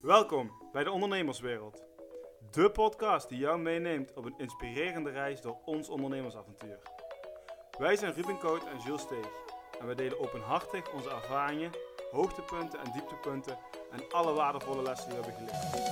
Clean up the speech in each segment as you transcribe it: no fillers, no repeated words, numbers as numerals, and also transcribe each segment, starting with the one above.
Welkom bij de Ondernemerswereld. De podcast die jou meeneemt op een inspirerende reis door ons ondernemersavontuur. Wij zijn Ruben Koot en Jules Steeg. En wij delen openhartig onze ervaringen, hoogtepunten en dieptepunten en alle waardevolle lessen die we hebben geleerd.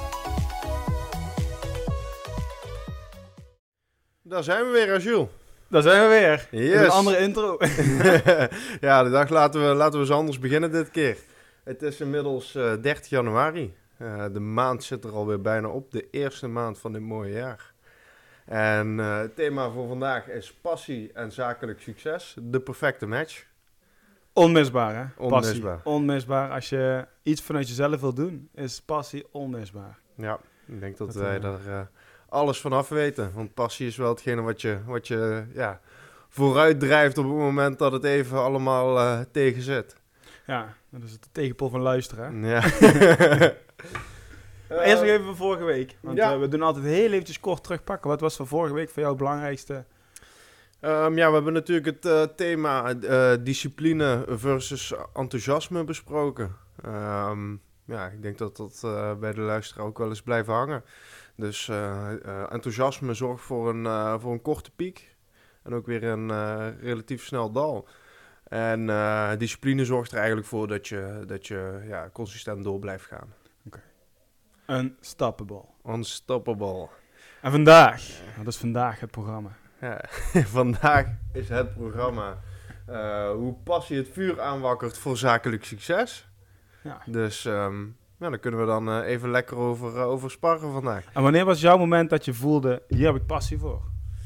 Daar zijn we weer, Jules. Daar zijn we weer. Yes. Met een andere intro. Ja, de dag laten we eens anders beginnen dit keer. Het is inmiddels 30 januari. De maand zit er alweer bijna op. De eerste maand van dit mooie jaar. En het thema voor vandaag is passie en zakelijk succes. De perfecte match. Onmisbaar, hè? Onmisbaar. Passie. Onmisbaar. Als je iets vanuit jezelf wil doen, is passie onmisbaar. Ja, ik denk dat wij daar alles van af weten. Want passie is wel hetgene wat je vooruit drijft op het moment dat het even allemaal tegen zit. Ja, dat is het tegenpol van luisteren, hè? Ja. Eerst nog even van vorige week. Want Ja. we doen altijd heel eventjes kort terugpakken. Wat was van vorige week voor jou het belangrijkste? We hebben natuurlijk het thema discipline versus enthousiasme besproken. Ik denk dat dat bij de luisteraar ook wel eens blijft hangen. Dus enthousiasme zorgt voor een korte piek en ook weer een relatief snel dal. En discipline zorgt er eigenlijk voor dat je consistent door blijft gaan. Unstoppable. Unstoppable. En vandaag, wat is vandaag het programma? Ja, vandaag is het programma hoe passie het vuur aanwakkert voor zakelijk succes. Ja. Dus daar kunnen we dan even lekker over sparren vandaag. En wanneer was jouw moment dat je voelde, hier heb ik passie voor?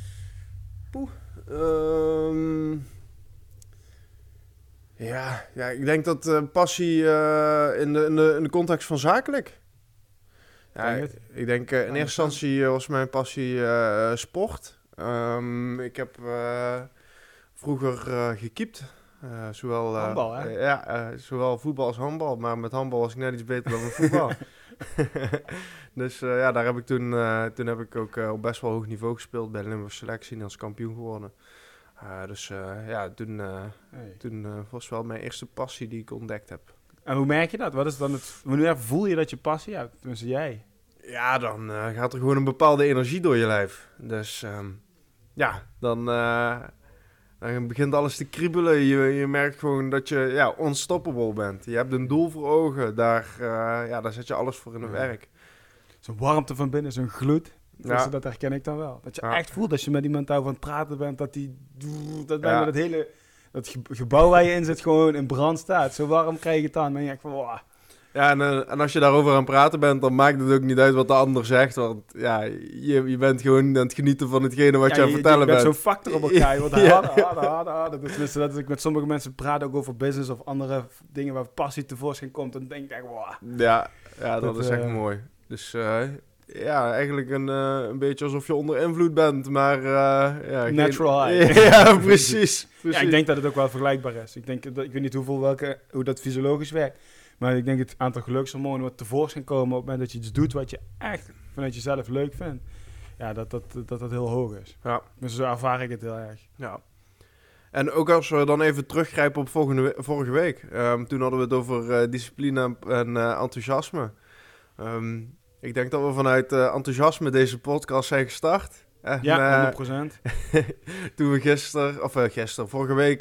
Ik denk dat passie in de context van zakelijk. Ja, Denk het? ik denk in eerste instantie was mijn passie sport. Ik heb vroeger gekiept. Zowel Handbal, hè? zowel voetbal als handbal. Maar met handbal was ik net iets beter dan met voetbal. Dus daar heb ik toen heb ik ook op best wel hoog niveau gespeeld bij de Limburg Selectie en als kampioen geworden. Toen was wel mijn eerste passie die ik ontdekt heb. En hoe merk je dat? Wat is dan wanneer voel je dat je passie hebt? Tenminste, jij. Ja, dan gaat er gewoon een bepaalde energie door je lijf. Dus dan begint alles te kriebelen. Je merkt gewoon dat je unstoppable bent. Je hebt een doel voor ogen. Daar zet je alles voor in het werk. Zo'n warmte van binnen, zo'n gloed. Dus dat herken ik dan wel. Dat je echt voelt als je met iemand aan het praten bent, dat hele dat gebouw waar je in zit gewoon in brand staat. Zo warm krijg je het aan. Dan denk je echt van, wow. Ja, en als je daarover aan het praten bent, dan maakt het ook niet uit wat de ander zegt. Want je bent gewoon aan het genieten van hetgene wat je aan het vertellen bent. Je bent zo'n factor op elkaar. Je wordt harder. Dat ik met sommige mensen praat ook over business of andere dingen waar passie tevoorschijn komt. Dan denk ik echt, wow. Ja, dat is echt mooi. Dus eigenlijk een beetje alsof je onder invloed bent, maar natural high. Ja, precies. Ja, ik denk dat het ook wel vergelijkbaar is. Ik weet niet hoe dat fysiologisch werkt. Maar ik denk het aantal gelukshormonen wat tevoorschijn komen op het moment dat je iets doet wat je echt vanuit jezelf leuk vindt. Ja, dat heel hoog is. Ja. Dus zo ervaar ik het heel erg. Ja. En ook als we dan even teruggrijpen op vorige week. Toen hadden we het over discipline en enthousiasme. Ik denk dat we vanuit enthousiasme deze podcast zijn gestart. Ja, 100%. Toen we vorige week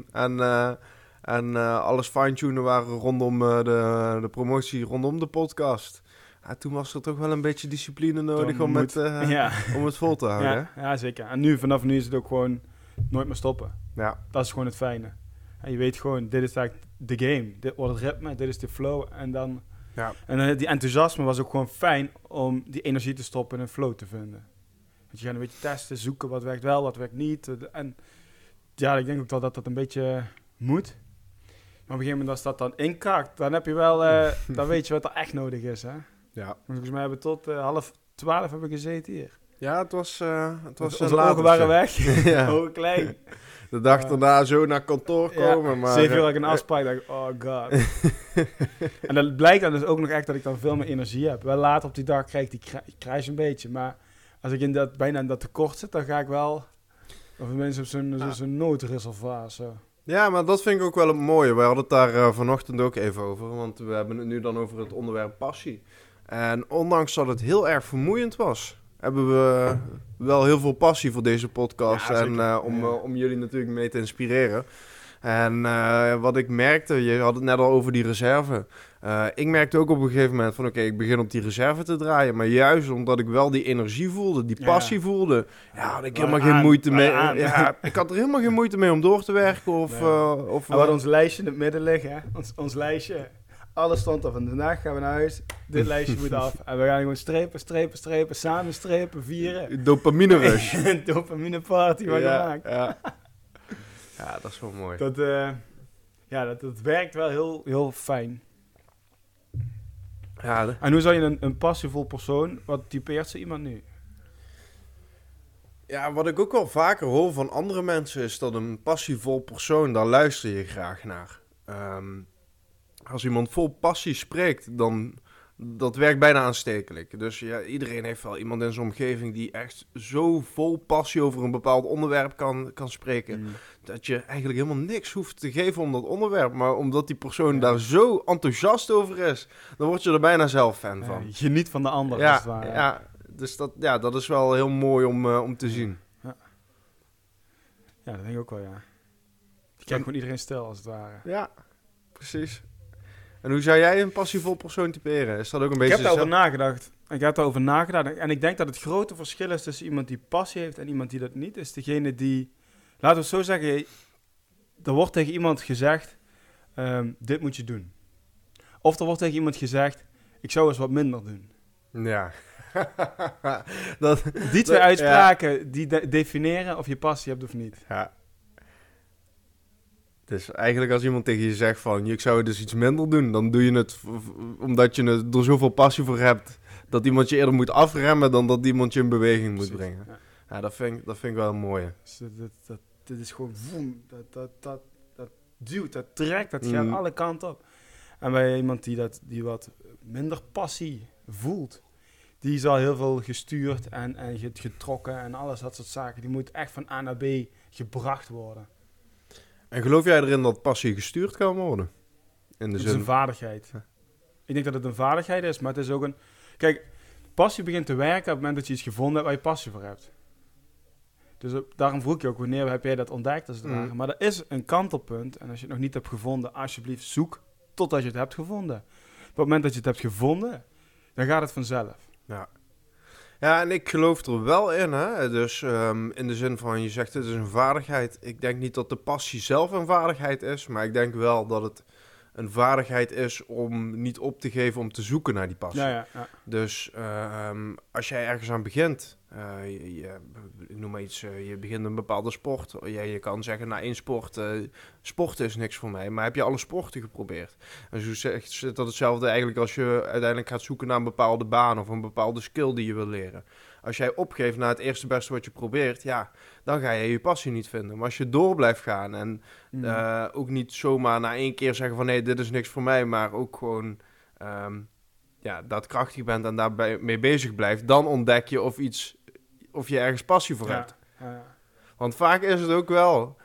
alles fine-tunen waren rondom de promotie, rondom de podcast. Toen was er toch wel een beetje discipline nodig om het vol te houden. Ja, zeker. En vanaf nu is het ook gewoon nooit meer stoppen. Ja. Dat is gewoon het fijne. En je weet gewoon, dit is eigenlijk de game. Dit wordt het ritme, dit is de flow. En dan die enthousiasme was ook gewoon fijn om die energie te stoppen en een flow te vinden. Want je gaat een beetje testen, zoeken wat werkt wel, wat werkt niet. En ja, ik denk ook wel dat dat een beetje moet. Maar op een gegeven moment als dat dan inkakt, dan heb je wel, dan weet je wat er echt nodig is, hè? Ja. Volgens mij hebben we tot 11:30 hebben we gezeten hier. Ja, het was onze ogen waren weg. Ja. Ogen klein. De dag daarna zo naar kantoor komen. Ja, maar 7 uur had ik een afspraak. Dacht ik, oh god. En dat blijkt dan dus ook nog echt dat ik dan veel meer energie heb. Wel later op die dag krijg ik die crash een beetje. Maar als ik bijna in dat tekort zit, dan ga ik wel... Of mensen op zo'n noodreservoir zo. Ja, maar dat vind ik ook wel het mooie. We hadden het daar vanochtend ook even over. Want we hebben het nu dan over het onderwerp passie. En ondanks dat het heel erg vermoeiend was, hebben we wel heel veel passie voor deze podcast. Ja, om jullie natuurlijk mee te inspireren. En wat ik merkte, je had het net al over die reserve. Ik merkte ook op een gegeven moment van ik begin op die reserve te draaien. Maar juist omdat ik wel die energie voelde, die passie voelde, had ik helemaal geen moeite mee. Ja, ik had er helemaal geen moeite mee om door te werken. We hadden ons lijstje in het midden liggen. Hè? Ons lijstje. Alles stond er van vandaag gaan we naar huis. Dit lijstje moet af. En we gaan gewoon strepen, samen strepen, vieren. Dopamine rush. Dopamine party van gemaakt. Ja, dat is wel mooi. Dat werkt wel heel, heel fijn. Ja, en hoe zou je een passievol persoon, wat typeert zo iemand nu? Ja, wat ik ook wel vaker hoor van andere mensen is dat een passievol persoon, daar luister je graag naar. Als iemand vol passie spreekt, dan dat werkt bijna aanstekelijk. Dus ja, iedereen heeft wel iemand in zijn omgeving die echt zo vol passie over een bepaald onderwerp kan spreken. Dat je eigenlijk helemaal niks hoeft te geven om dat onderwerp. Maar omdat die persoon daar zo enthousiast over is, dan word je er bijna zelf fan van. Je geniet van de ander, als het ware. Ja, dus dat is wel heel mooi om te zien. Ja, dat denk ik ook wel, ja. Je kijkt gewoon iedereen stil, als het ware. Ja, precies. En hoe zou jij een passievol persoon typeren? Is dat ook een beetje... Ik heb daarover nagedacht. En ik denk dat het grote verschil is tussen iemand die passie heeft en iemand die dat niet is. Degene die... Laten we het zo zeggen. Er wordt tegen iemand gezegd, dit moet je doen. Of er wordt tegen iemand gezegd, ik zou eens wat minder doen. Ja. Die twee uitspraken, die definiëren of je passie hebt of niet. Ja. Dus eigenlijk als iemand tegen je zegt van, ik zou dus iets minder doen, dan doe je het omdat je er zoveel passie voor hebt, dat iemand je eerder moet afremmen dan dat iemand je in beweging moet brengen. Ja, dat vind ik wel mooi. Dus dit is gewoon, dat duwt, dat trekt, dat gaat alle kanten op. En bij iemand die wat minder passie voelt, die is al heel veel gestuurd en getrokken en alles dat soort zaken. Die moet echt van A naar B gebracht worden. En geloof jij erin dat passie gestuurd kan worden? Het is een vaardigheid. Ja. Ik denk dat het een vaardigheid is, maar het is ook een... Kijk, passie begint te werken op het moment dat je iets gevonden hebt waar je passie voor hebt. Dus daarom vroeg je ook, wanneer heb jij dat ontdekt als het ware? Maar er is een kantelpunt en als je het nog niet hebt gevonden, alsjeblieft zoek totdat je het hebt gevonden. Op het moment dat je het hebt gevonden, dan gaat het vanzelf. Ja, en ik geloof er wel in, hè. Dus in de zin van, je zegt het is een vaardigheid. Ik denk niet dat de passie zelf een vaardigheid is, maar ik denk wel dat het een vaardigheid is om niet op te geven om te zoeken naar die passie. Ja. Dus als jij ergens aan begint, ik noem maar iets, je begint een bepaalde sport. Je kan zeggen, na één sport, sporten is niks voor mij. Maar heb je alle sporten geprobeerd? En zo zit dat hetzelfde eigenlijk als je uiteindelijk gaat zoeken naar een bepaalde baan of een bepaalde skill die je wil leren. Als jij opgeeft naar het eerste beste wat je probeert, dan ga je passie niet vinden. Maar als je door blijft gaan en ook niet zomaar na één keer zeggen van nee, dit is niks voor mij, maar ook gewoon daadkrachtig bent en daarmee bezig blijft, dan ontdek je of je ergens passie voor hebt. Want vaak is het ook wel,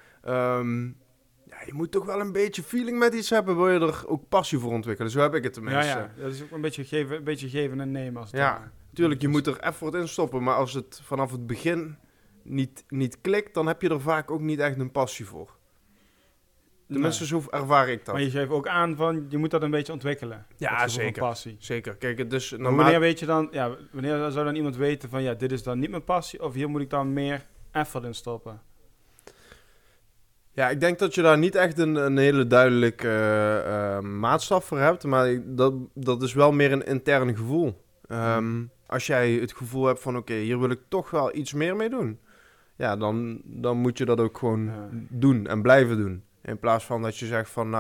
je moet toch wel een beetje feeling met iets hebben, wil je er ook passie voor ontwikkelen. Zo heb ik het tenminste. Ja, dat is ook een beetje geven en nemen. Als het tuurlijk, je moet er effort in stoppen, maar als het vanaf het begin niet klikt, dan heb je er vaak ook niet echt een passie voor. Tenminste, zo ervaar ik dat. Maar je geeft ook aan van, je moet dat een beetje ontwikkelen. Ja, zeker. Passie. Zeker. Kijk, dus wanneer weet je dan, wanneer zou dan iemand weten van, dit is dan niet mijn passie, of hier moet ik dan meer effort in stoppen? Ja, ik denk dat je daar niet echt een hele duidelijke maatstaf voor hebt, maar dat is wel meer een intern gevoel. Als jij het gevoel hebt van, oké, hier wil ik toch wel iets meer mee doen, dan moet je dat ook gewoon doen en blijven doen. In plaats van dat je zegt van,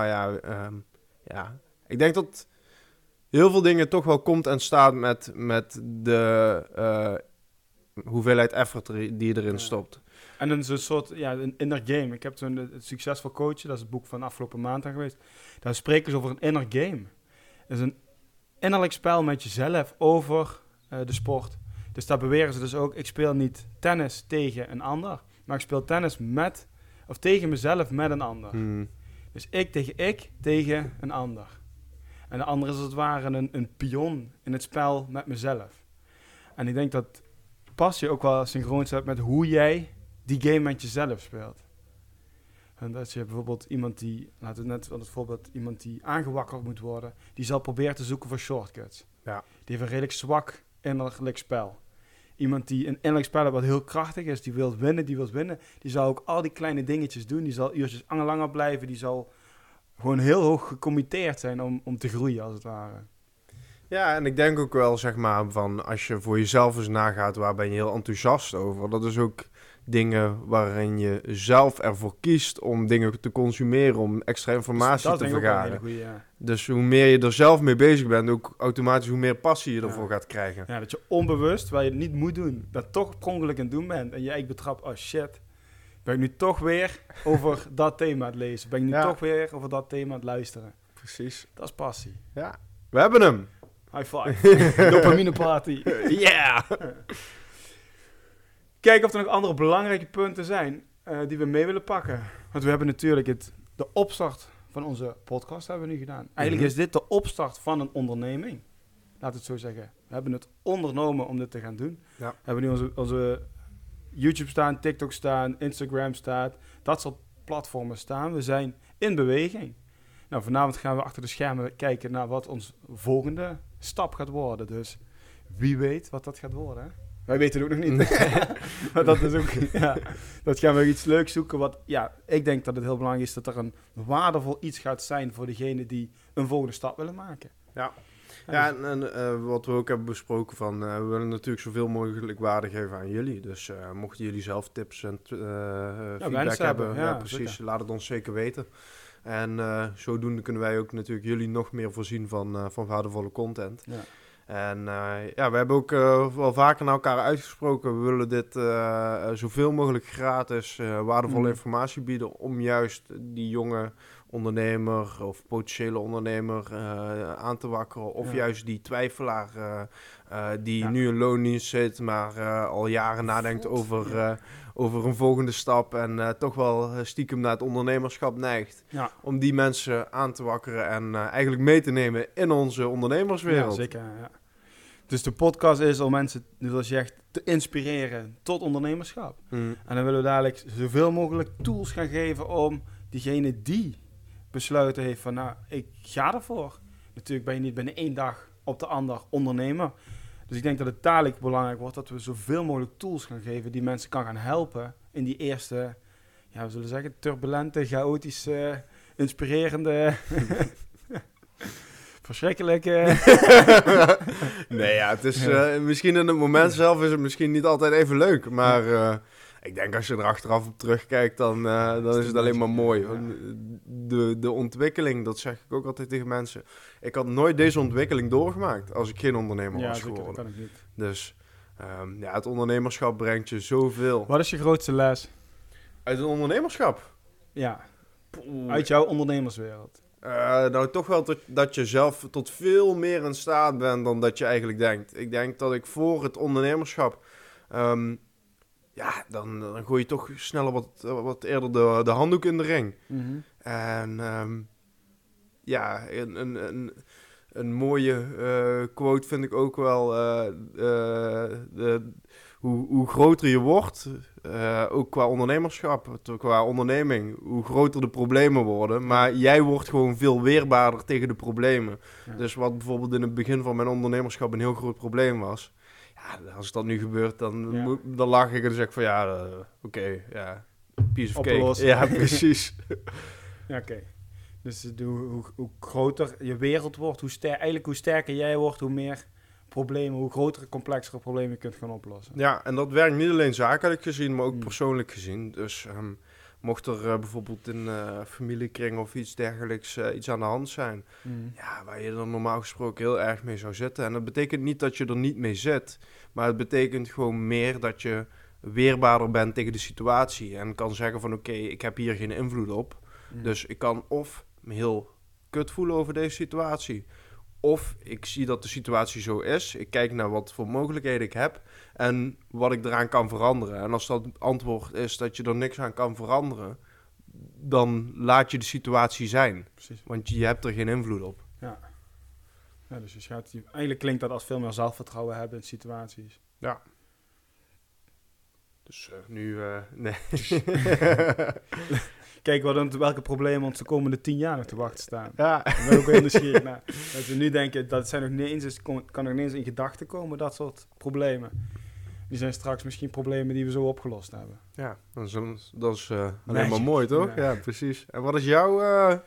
ik denk dat heel veel dingen toch wel komt en staat met de hoeveelheid effort die je erin stopt. En dan zo'n soort, een inner game. Ik heb zo'n Succesvol Coachen, dat is het boek van afgelopen maandag geweest. Daar spreken ze over een inner game. Dat is een innerlijk spel met jezelf over de sport. Dus daar beweren ze dus ook, ik speel niet tennis tegen een ander, maar ik speel tennis met Of tegen mezelf met een ander. Dus ik tegen een ander. En de ander is als het ware een pion in het spel met mezelf. En ik denk dat passie ook wel synchroon staat met hoe jij die game met jezelf speelt. En dat je bijvoorbeeld iemand die, laten we net als voorbeeld, iemand die aangewakkerd moet worden, die zal proberen te zoeken voor shortcuts. Ja. Die heeft een redelijk zwak innerlijk spel. Iemand die een innerlijk spel heeft wat heel krachtig is, die wil winnen, die zal ook al die kleine dingetjes doen, die zal uurtjes langer blijven, die zal gewoon heel hoog gecommitteerd zijn om te groeien, als het ware. Ja, en ik denk ook wel, zeg maar, van als je voor jezelf eens nagaat, waar ben je heel enthousiast over? Dat is ook dingen waarin je zelf ervoor kiest om dingen te consumeren, om extra informatie te vergaren. Goeie, ja. Dus hoe meer je er zelf mee bezig bent, ook automatisch hoe meer passie je ervoor gaat krijgen. Ja, dat je onbewust, waar je het niet moet doen, dat toch per ongeluk aan het doen bent. En je eigenlijk betrapt, oh shit, ben ik nu toch weer over dat thema aan het lezen? Ben ik nu toch weer over dat thema aan het luisteren? Precies. Dat is passie. Ja, we hebben hem. High five. Dopamine party. Yeah! Kijken of er nog andere belangrijke punten zijn die we mee willen pakken. Want we hebben natuurlijk de opstart van onze podcast hebben we nu gedaan. Eigenlijk is dit de opstart van een onderneming. Laat het zo zeggen. We hebben het ondernomen om dit te gaan doen. Ja. We hebben nu onze YouTube staan, TikTok staan, Instagram staat. Dat soort platformen staan. We zijn in beweging. Nou, vanavond gaan we achter de schermen kijken naar wat ons volgende stap gaat worden. Dus wie weet wat dat gaat worden, hè? Wij weten het ook nog niet. Maar dat is ook, dat gaan we iets leuks zoeken. Wat, ik denk dat het heel belangrijk is dat er een waardevol iets gaat zijn voor degene die een volgende stap willen maken. Ja, en wat we ook hebben besproken van, we willen natuurlijk zoveel mogelijk waarde geven aan jullie. Dus mochten jullie zelf tips en feedback hebben, precies, zeker. Laat het ons zeker weten. En zodoende kunnen wij ook natuurlijk jullie nog meer voorzien van waardevolle content. Ja. En we hebben ook wel vaker naar elkaar uitgesproken. We willen dit zoveel mogelijk gratis waardevolle informatie bieden om juist die jonge ondernemer of potentiële ondernemer aan te wakkeren. Of juist die twijfelaar die nu in loondienst zit, maar al jaren nadenkt over een volgende stap en toch wel stiekem naar het ondernemerschap neigt. Ja. Om die mensen aan te wakkeren en eigenlijk mee te nemen in onze ondernemerswereld. Ja, zeker. Ja. Dus de podcast is om mensen, zoals je zegt, te inspireren tot ondernemerschap. En dan willen we dadelijk zoveel mogelijk tools gaan geven om diegene die besluiten heeft van, nou, ik ga ervoor. Natuurlijk ben je niet binnen 1 dag op de ander ondernemer. Dus ik denk dat het dadelijk belangrijk wordt dat we zoveel mogelijk tools gaan geven die mensen kan gaan helpen in die eerste, we zullen zeggen, turbulente, chaotische, inspirerende... Verschrikkelijke. Nee, het is misschien in het moment zelf is het misschien niet altijd even leuk. Maar ik denk als je er achteraf op terugkijkt, dan is het alleen maar mooi. Ja. De ontwikkeling, dat zeg ik ook altijd tegen mensen. Ik had nooit deze ontwikkeling doorgemaakt als ik geen ondernemer was geworden. Ja, dat kan ik niet. Dus het ondernemerschap brengt je zoveel. Wat is je grootste les? Uit het ondernemerschap? Ja, uit jouw ondernemerswereld. Nou, toch wel dat je zelf tot veel meer in staat bent dan dat je eigenlijk denkt. Ik denk dat ik voor het ondernemerschap... dan gooi je toch sneller wat eerder de handdoek in de ring. Mm-hmm. En een mooie quote vind ik ook wel... Hoe groter je wordt, ook qua ondernemerschap, qua onderneming, hoe groter de problemen worden. Maar jij wordt gewoon veel weerbaarder tegen de problemen. Ja. Dus wat bijvoorbeeld in het begin van mijn ondernemerschap een heel groot probleem was. Ja, als dat nu gebeurt, dan lach ik en zeg ik van oké, piece of cake. Ja, precies. Oké. Dus hoe groter je wereld wordt, hoe sterker jij wordt, hoe meer... problemen, hoe grotere, complexere problemen je kunt gaan oplossen. Ja, en dat werkt niet alleen zakelijk gezien, maar ook persoonlijk gezien. Dus mocht er bijvoorbeeld in familiekring of iets dergelijks iets aan de hand zijn, waar je er normaal gesproken heel erg mee zou zitten. En dat betekent niet dat je er niet mee zit, maar het betekent gewoon meer dat je weerbaarder bent tegen de situatie en kan zeggen van oké, ik heb hier geen invloed op. Dus ik kan of me heel kut voelen over deze situatie, of ik zie dat de situatie zo is. Ik kijk naar wat voor mogelijkheden ik heb en wat ik eraan kan veranderen. En als dat antwoord is dat je er niks aan kan veranderen, dan laat je de situatie zijn. Precies. Want je hebt er geen invloed op. Ja. Ja, dus eigenlijk klinkt dat als veel meer zelfvertrouwen hebben in situaties. Ja. Dus nu... nee. Kijk, welke problemen ons de komende 10 jaar nog te wachten staan. Ja. Ik ben ook heel nieuwsgierig naar. Dat we nu denken, dat zijn nog niet eens, kan nog niet eens in gedachten komen, dat soort problemen. Die zijn straks misschien problemen die we zo opgelost hebben. Ja, dat is alleen maar mooi, toch? Ja, precies. En wat is jouw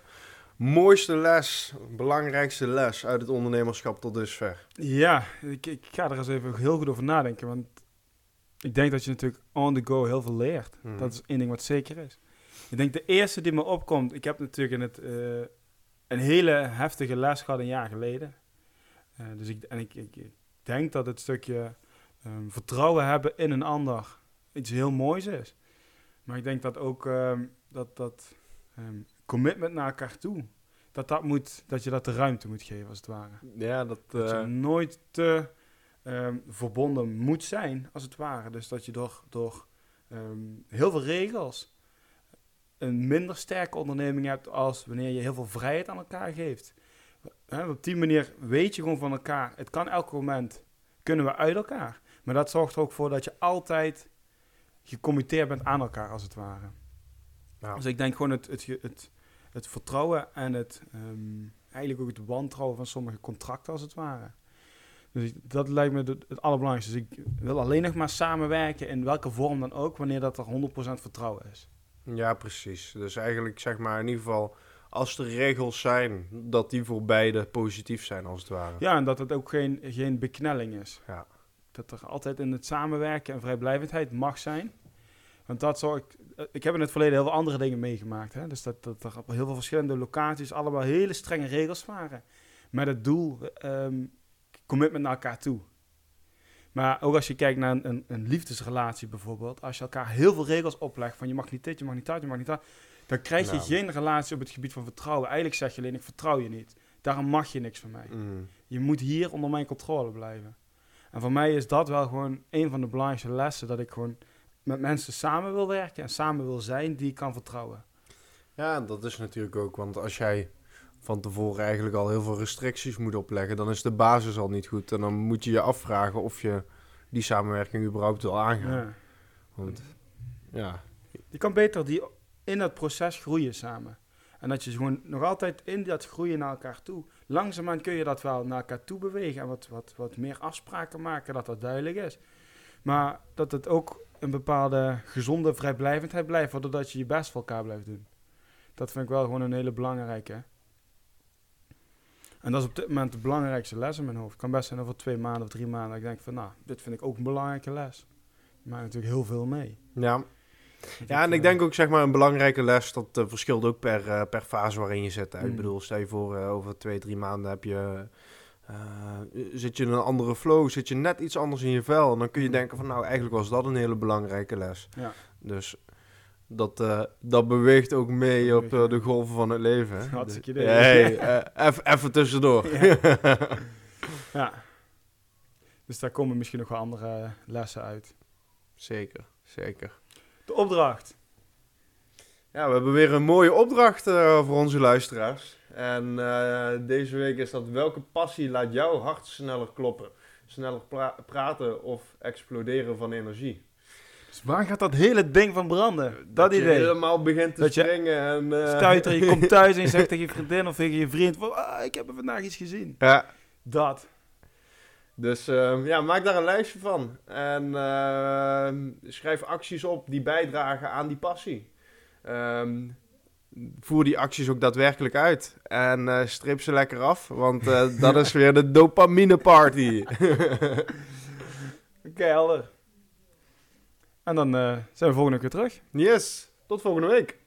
mooiste les, belangrijkste les uit het ondernemerschap tot dusver? Ja, ik ga er eens even heel goed over nadenken, want ik denk dat je natuurlijk on the go heel veel leert. Dat is één ding wat zeker is. Ik denk de eerste die me opkomt, ik heb natuurlijk een hele heftige les gehad een jaar geleden. Dus ik denk dat het stukje vertrouwen hebben in een ander iets heel moois is. Maar ik denk dat ook dat commitment naar elkaar toe, dat je dat de ruimte moet geven als het ware. Ja, dat je nooit te verbonden moet zijn als het ware. Dus dat je door heel veel regels een minder sterke onderneming hebt als wanneer je heel veel vrijheid aan elkaar geeft. Op die manier weet je gewoon van elkaar, het kan elk moment, kunnen we uit elkaar. Maar dat zorgt er ook voor dat je altijd gecommitteerd bent aan elkaar, als het ware. Nou. Dus ik denk gewoon het vertrouwen en eigenlijk ook het wantrouwen van sommige contracten, als het ware. Dus dat lijkt me het allerbelangrijkste. Dus ik wil alleen nog maar samenwerken, in welke vorm dan ook, wanneer dat er 100% vertrouwen is. Ja, precies. Dus eigenlijk zeg maar in ieder geval, als er regels zijn, dat die voor beide positief zijn, als het ware. Ja, en dat het ook geen beknelling is. Ja. Dat er altijd in het samenwerken en vrijblijvendheid mag zijn. Want dat zorgt... Ik heb in het verleden heel veel andere dingen meegemaakt. Hè? Dus dat er op heel veel verschillende locaties allemaal hele strenge regels waren. Met het doel, commitment naar elkaar toe. Maar ook als je kijkt naar een liefdesrelatie bijvoorbeeld. Als je elkaar heel veel regels oplegt van je mag niet dit, je mag niet dat, je mag niet dat. Dan krijg je geen relatie op het gebied van vertrouwen. Eigenlijk zeg je alleen, ik vertrouw je niet. Daarom mag je niks van mij. Je moet hier onder mijn controle blijven. En voor mij is dat wel gewoon een van de belangrijkste lessen. Dat ik gewoon met mensen samen wil werken en samen wil zijn die ik kan vertrouwen. Ja, dat is natuurlijk ook. Want als jij van tevoren eigenlijk al heel veel restricties moet opleggen, dan is de basis al niet goed. En dan moet je je afvragen of je die samenwerking überhaupt wil aangaan. Ja. Want, ja. Je kan beter in dat proces groeien samen. En dat je gewoon nog altijd in dat groeien naar elkaar toe. Langzaamaan kun je dat wel naar elkaar toe bewegen. En wat meer afspraken maken, dat dat duidelijk is. Maar dat het ook een bepaalde gezonde vrijblijvendheid blijft. Doordat je je best voor elkaar blijft doen. Dat vind ik wel gewoon een hele belangrijke. En dat is op dit moment de belangrijkste les in mijn hoofd. Het kan best zijn over 2 maanden of 3 maanden. Dat ik denk van, dit vind ik ook een belangrijke les. Maar natuurlijk heel veel mee. Ja. Ja, en ik denk ook, zeg maar, een belangrijke les, dat verschilt ook per fase waarin je zit. Ik bedoel, stel je voor, over 2-3 maanden zit je in een andere flow, zit je net iets anders in je vel. En dan kun je denken van, eigenlijk was dat een hele belangrijke les. Ja. Dus dat beweegt ook mee op de golven van het leven. Hartstikke idee. Even tussendoor. Ja. Ja. Dus daar komen misschien nog wel andere lessen uit. Zeker. De opdracht. Ja, we hebben weer een mooie opdracht voor onze luisteraars. En deze week is dat: welke passie laat jouw hart sneller kloppen? Sneller praten of exploderen van energie? Dus waar gaat dat hele ding van branden? Dat idee. Je helemaal begint te springen. Stuiter, je komt thuis en je zegt tegen je vriendin of tegen je vriend van, ik heb er vandaag iets gezien. Ja. Dat. Dus maak daar een lijstje van. En schrijf acties op die bijdragen aan die passie. Voer die acties ook daadwerkelijk uit. En strip ze lekker af. Want dat is weer de dopamine party. Oké, helder. En dan zijn we volgende keer terug. Yes, tot volgende week.